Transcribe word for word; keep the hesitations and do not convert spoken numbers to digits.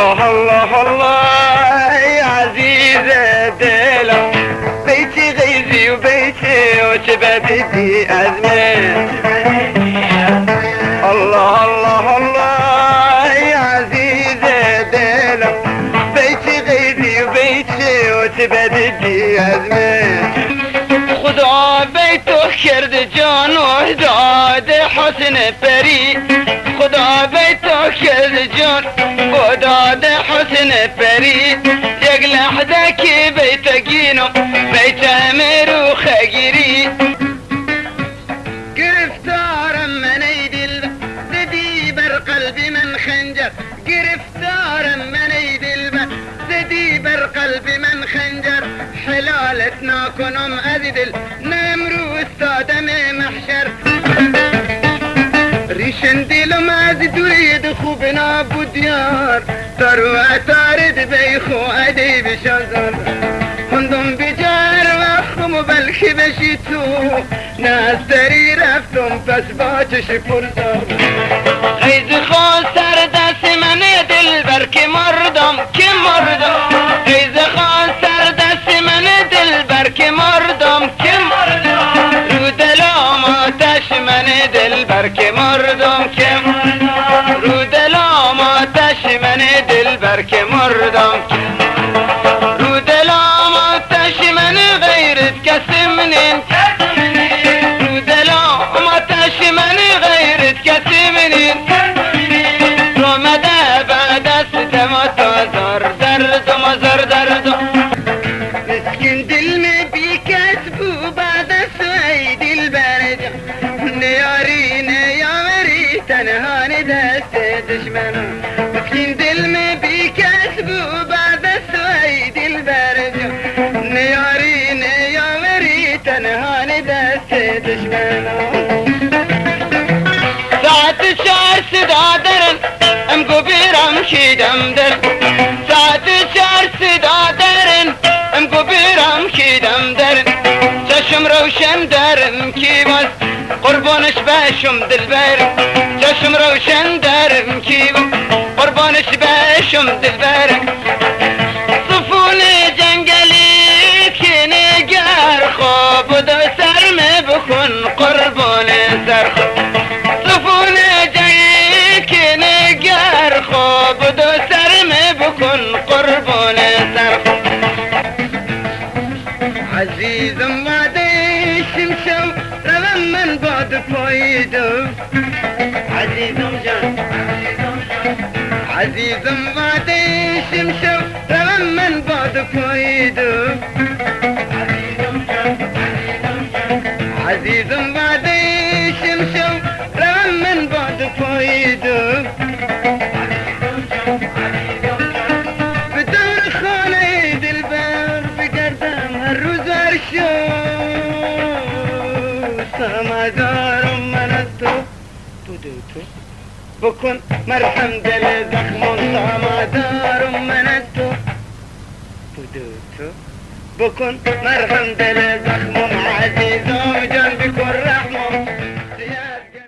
الله الله الله يا عزيز دلم بيتي غيزي وبيتي وشبابتي أزمة. الله الله الله يا عزيز دلم بيتي غيزي وبيتي وشبابتي أزمة. خدا بيته کرد جان و داد حسن پری، خدا بيته کرد جان و داد حسن پری. یک لحظه که بیت گینو بیت امیر و خگیری. گرفتارم من ای دل زدی بر قلب من خنجر، گرفتارم من ای دل زدی بر قلب من خنجر. حلالت ناکنم از دل نمرو استادم محشر. ریشن دلم از دوید خوب نابود یار، تارو اتارد بیخو عدی بشازر. خندم بجار و خم بلکه بشی تو، نستری رفتم پس با چش پرزار. خیز خواست سر دست من دل بر که مردم که مردم. خیز خواست سر دست من دل بر که مردم که مردم. رو دلم آتش من دل بر که مردم که مردم. رو دلم آتش من دل بر که مردم. رو دلم آتش من غیرت کسی منین. رو دلم آتش من غیرت کسی منین. رو مده بعد است دم تازار درد و مزار درد. مسکین دل میں بی کس بو بعد است ای دل برجا. نیاری نیاوری تنها دست دشمنان. مسکین دل میں بی کس بو بعد است ای دل برجا. نیاری نیاوری تنها دست دشمنان. ساعت چار صدا درن ام گو بیرم شیدم در. ساعت چار صدا درن ام گو بیرم شیدم در. چشم روشن درم کی باز قربانش بشم دلبر. چشم روشن درم کی قربانش بشم دلبر. صفون جنگلی که نگر خواب دو سرم بکن قربان سر. صفون جنگلی که نگر خواب دو سرم بکن قربان سر. عزیزم وعدشم شو روم من باد پایدو. عزیزم جان عزیزم وعدشم شو روم من باد پایدو. عزیزم وعدشم شو روم من باد پایدو. به دور خانه دلبر بگردم هر روز هر شب. سمادارم من از تو تو دو تو بکن مرهم دل زخمون. سمادارم من از تو تو دو تو بکن مرهم دل زخمون. عزیزم